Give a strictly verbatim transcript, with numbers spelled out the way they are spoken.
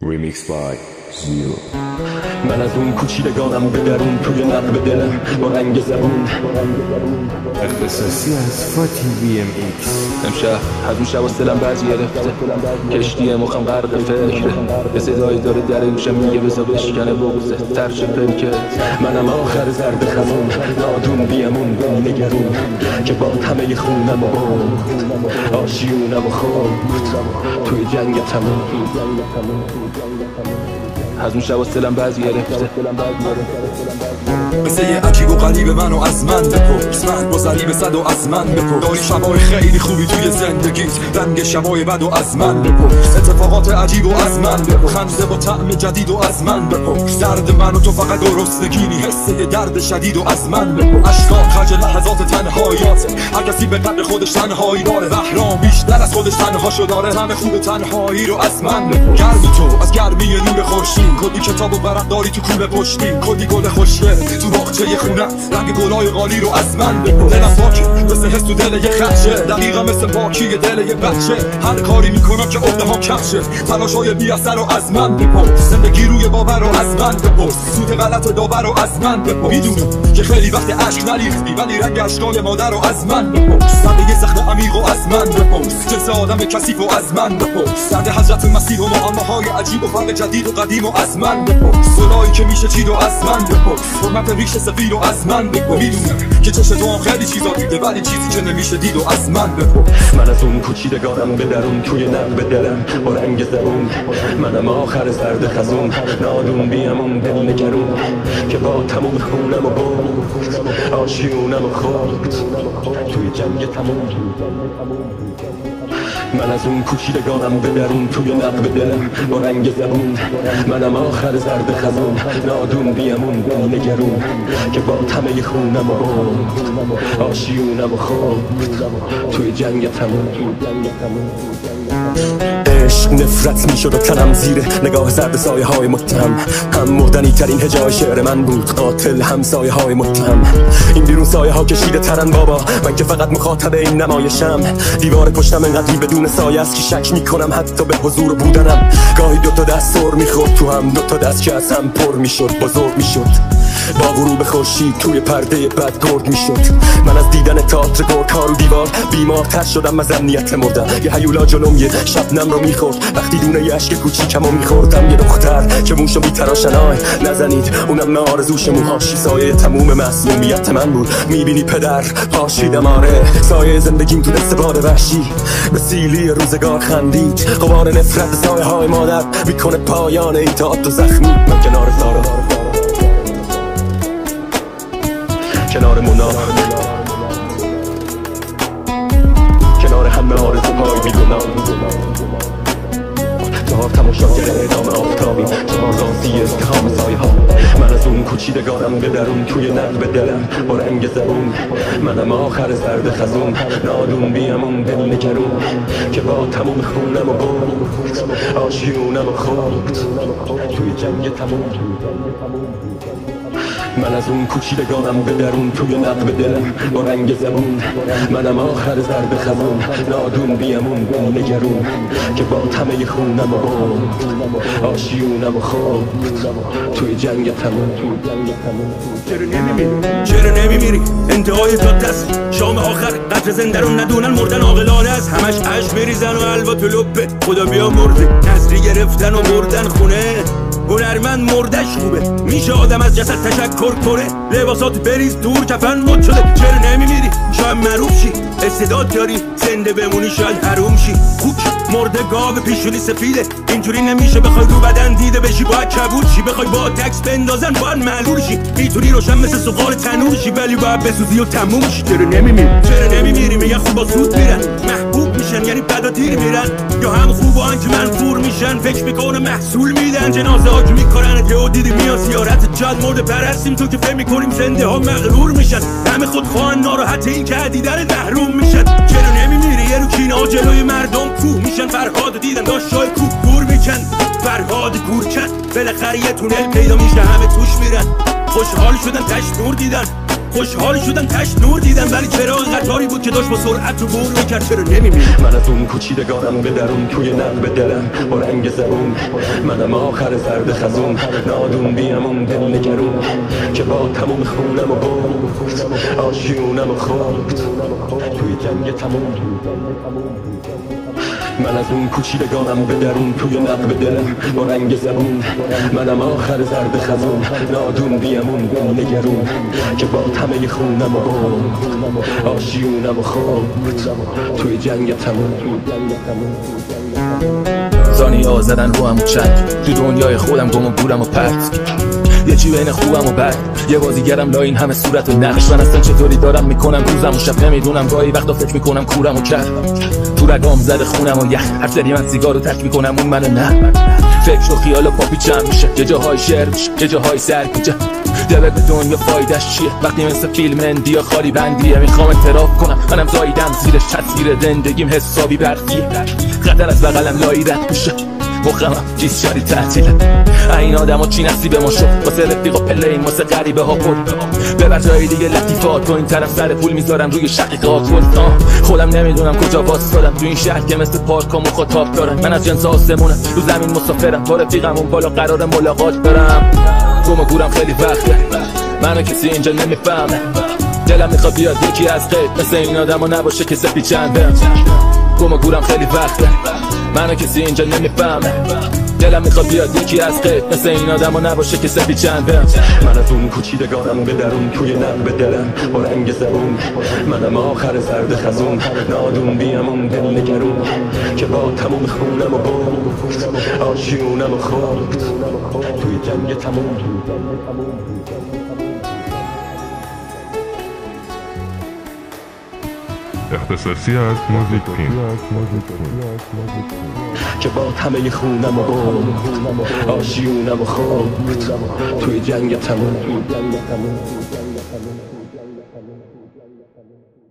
Remix by Zero. من از اون کوچیدگانم به درون توی نقب دلم با رنگ زبون اختصاصی از فاتی وی ام ایکس. امشب از اون شب سلم بعضی گرفته کشتی مخم غرق فکره به صدایی داره در گوشم میگه بزا بشکنه بغزه ترش پلکت منم آخر زرد خزون نادون بیمون به نگرون که با همه خونم و برد آشیونم و خورد توی جنگ تموم. از اون شب سلم بعضی گرفته قصه عجیب و غریب منو از من بپرس، من گذری به صد و از من بپرس. داری شبای خیلی خوبی توی زندگیت، رنگ شبای بد و از من بپرس. اتفاقات عجیب و از من بپرس، خنده با طعم جدید و از من بپرس. درد من و تو فقط گرسنگی، حسه درد شدید و از من بپرس. اشکات خرج لحظات تنهاییات، هر کسی به قدر خودش تنهایی داره. بهرام بیشتر از خودش تنهاشو داره، همه خوب تنهایی رو از من بپرس. گرمی تو از گرمی نور خورشید، کلی کتاب و ورق داری تو کوله پشتی، کلی گل خوشگل تو باغچه خونه، رنگ گلای قالی رو از من بپرس. دلم پاکه مثل حس تو دل یه خدشه، دقیقا مثل پاکی دل یه بچه. هر کاری میکنم که عقده ها کمشه، تلاشای بی اثر رو از من بپرس. زندگی روی باور رو از من بپرس، سود غلط داور رو از من بپرس. میدونم که خیلی وقت اشک نریختی، ولی رنگ اشکای مادر رو از من بپرس. سرد یه زخم عمیق و از من بپرس، جنس آدم کثیف و از من بپرس. درد حضرت مسیح و معماهای عجیب و فرق جدید و قدیم و از من بپرس. صدایی که میشه چید و از من بپرس، حرمت ریش سفید و از من بپرس. میدونم که چشم تو هم خیلی چیزا دیده، ولی چیزی که نمیشه دید و از من بپرس. من از اون کوچیدگانم به درون توی نقب دلم با رنگ زبون. منم آخر زرد خزون نادون بیمون دل نگرون که با تموم خونم و برد آشیونم و خورد توی جنگ تموم. من از اون کوچیدگانم به درون توی نقب دلم با رنگ زبون. منم آخر زرد خزون نادون بیمون دل نگرون که با تمه خونم و برد آشیونم و خورد توی جنگ تموم. عشق نفرت میشد و تنم زیره نگاه زرد سایه های متهم. هم مردنی ترین هجای شعر من بود، قاتل هم سایه های متهم. این بیرون سایه ها کشیده ترن بابا، من که فقط مخاطب این نمایشم. دیوار پشتم انقدری بدون سایه است که شک میکنم حتی به حضور بودنم. گاهی دوتا دست سر میخورد تو هم، دوتا دست که از هم پر میشد بزرگ میشد. با غروب خورشید توی پرده بد گرد میشد. من از دیدن تئاتر گرگ ها رو دیوار بیمارتر شدم از امنیت مردم. یه هیولا جلوم یه شبنم رو میخورد، وقتی دونه یه اشک کوچیکمو میخوردم. یه دختر که موشو میتراشن آی نزنید، اونم نه آرزوش موهاش سایه تموم مسمومیت من بود. میبینی پدر پاشیدم آره، سایه زندگیم تو دست باد وحشی به سیلی روزگار خندید. غبار نفرت سایه های مادر میکنه پایان این تئاتر زخمی. من کنار زارا کنار مونا کنار همه آرزوهای بیگناه چهار تماشاگر اعدام آفتابی، چهار راستی ازدحام سایه ها. من از اون کوچیدگانم به درون توی نقب دلم با رنگ زبون. منم آخر زرد خزون نادون بیمون دل نگرون که با تموم خونم و برد آشیونم و خورد توی جنگ تموم. من از اون کوچیدگانم به درون توی نقب دلم با رنگ زبون. منم آخر زرد خزون نادون بیمون دل نگرون که با تمه خونم و برد آشیونم و خورد توی جنگ تموم. چرا نمیمیری؟ چرا نمیمیری؟ انتهای تا دست شام آخر قدر زنده رو ندونن، مردن عاقلانه است. همش عشق بریزن و حلوا تو لپه خدا بیا مرده. نظری گرفتن و بردن خونه، هنرمند مردش خوبه. میشه آدم از جسد تشکر کنه، لباسات بریز دور کفن مد شده. چرا نمیمیری؟ شاید معروف شی، استعداد داری، زنده بمونی شاید حروم شی. خوک مرده گاو پیشونی سفیده، اینجوری نمیشه بخوای رو بدن دیده بشی. باید کبود شی، بخوای با تکس بندازن باید معلول شی. میتونی روشن مثل سوغال تنور شی، ولی باید بسوزی و تموم شی. چرا نمیمیری؟ چرا نمیمیری؟ میگن خوب با سود میرن، محبوب میشن یعنی بدا دیر میرن، یا هم خوبان که منفور میشن فکر میکنه محصول میدن. جنازه ها که میکنن یهو دیدی میان زیارت جاد مرده پرستیم، تو که فهم میکنیم زنده ها مغرور میشن. همه خودخواهن ناراحت این که دیدن محروم میشن. چرا نمیمیری؟ یه رو کینا جلوی مردم کوه میشن. فرهاد دیدن داشت شای کوه گور میکن، فرهاد گورکن بالاخره یه تونل پیدا میشه همه توش میرن. خوشحال شدن تشت نور دیدن، خوشحال شدم تش نور دیدم ولی چراغ قطاری بود که داشت با سرعت رو بور میکرد. چرا نمیمیری؟ من از اون کوچیدگانم به درون توی نقب دلم با رنگ زبون، منم آخر زرد خزون نادون بیامون دل نگرون که با تموم خونم و برد آشیونم و خورد توی جنگ تموم. من از اون کوچیدگانم به درون توی نقب دلم با رنگ زبون، منم آخر زرد خزون نادون بیامون دل نگرون که با تمه خونم و برد آشیونم و خورد توی جنگ تموم. زانی ها زدن رو هم و چند تو دنیای خودم گم و گورم و پرد یه چی بین خوبم و بد، یه بازیگرم لا این همه صورت و نقش. من اصلا چطوری دارم میکنم روزم و شب نمیدونم، گاهی وقتا فکر میکنم کورم و کرد تو رگام زده خونم و یخ. هر سری من سیگارو ترک میکنم اون منو نه، فکر و خیال و پاپی چم میشه، یه جاهای شعر میشه یه جاهای سر کوچه. دل به دنیا فایدش چیه وقتی مثل فیلم اندیا خالی بندیه. میخوام اعتراف کنم منم زایدم زیرش، تصویر زندگیم حسابی برقیه. خطر از بغلم لایی رد میشه، مخمم چیز شدی تعطیله. این آدم ها چی نصیب ما شد، واسه رفیق و پله این واسه غریبه ها پر ببر جای دیگه لطیفات. تو این طرف سر پول میذارم روی شقیقات ورد. خودم نمیدونم کجا واسدادم تو این شهر که مثل پارک ها مخاطب دارم. من از جنس آسمونم رو زمین مسافرم، با رفیقم اون بالا قرار ملاقات دارم. گم و گورم خیلی وقته، منو کسی اینجا نمیفهمه. دلم میخواد بیاد یکی از غیر مثل این آدم ها نباشه که سپی چنده. گم و گورم خیلی وقته، منو کسی اینجا نمیفهمه. دلم میخواد بیاد یکی از غیر مثل این آدم ها نباشه که سپی چنده. من از اون کوچیدگانم به درون توی نقب دلم با رنگ زبون، منم آخر زرد خزون نادون بیامون دل نگرون که با تموم خونم و برد آشیونم و خورد توی جنگ تموم. اختصاصی از موزیک پین که با تمه خونم و برد آشیونم و خورد توی جنگ تموم.